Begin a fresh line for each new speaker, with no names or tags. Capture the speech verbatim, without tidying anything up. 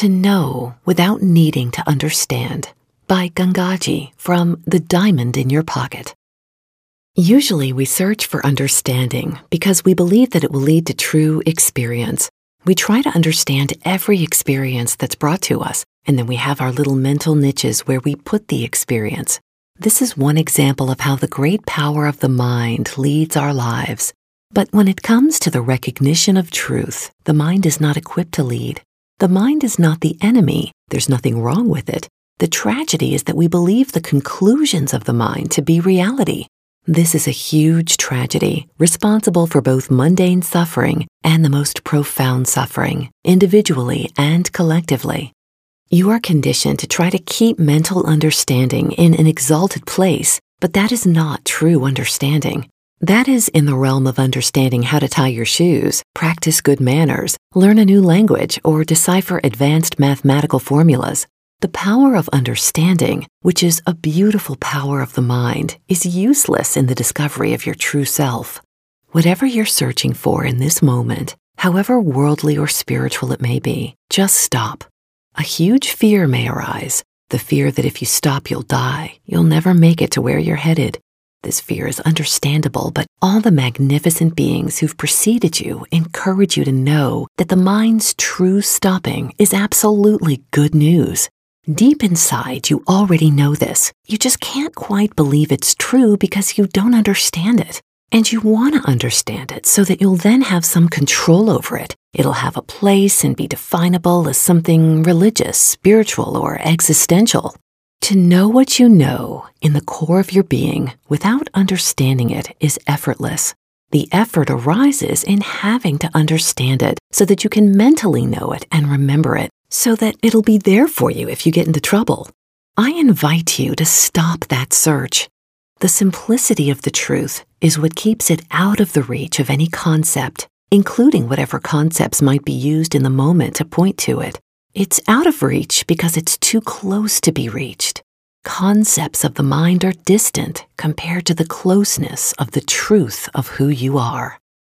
To Know Without Needing to Understand by Gangaji from The Diamond in Your Pocket. Usually we search for understanding because we believe that it will lead to true experience. We try to understand every experience that's brought to us, and then we have our little mental niches where we put the experience. This is one example of how the great power of the mind leads our lives. But when it comes to the recognition of truth, the mind is not equipped to lead. The mind is not the enemy. There's nothing wrong with it. The tragedy is that we believe the conclusions of the mind to be reality. This is a huge tragedy, responsible for both mundane suffering and the most profound suffering, individually and collectively. You are conditioned to try to keep mental understanding in an exalted place, but that is not true understanding. That is in the realm of understanding how to tie your shoes, practice good manners, learn a new language, or decipher advanced mathematical formulas. The power of understanding, which is a beautiful power of the mind, is useless in the discovery of your true self. Whatever you're searching for in this moment, however worldly or spiritual it may be, just stop. A huge fear may arise, the fear that if you stop, you'll die. You'll never make it to where you're headed. This fear is understandable, but all the magnificent beings who've preceded you encourage you to know that the mind's true stopping is absolutely good news. Deep inside, you already know this. You just can't quite believe it's true because you don't understand it. And you want to understand it so that you'll then have some control over it. It'll have a place and be definable as something religious, spiritual, or existential. To know what you know in the core of your being without understanding it is effortless. The effort arises in having to understand it so that you can mentally know it and remember it, so that it'll be there for you if you get into trouble. I invite you to stop that search. The simplicity of the truth is what keeps it out of the reach of any concept, including whatever concepts might be used in the moment to point to it. It's out of reach because it's too close to be reached. Concepts of the mind are distant compared to the closeness of the truth of who you are.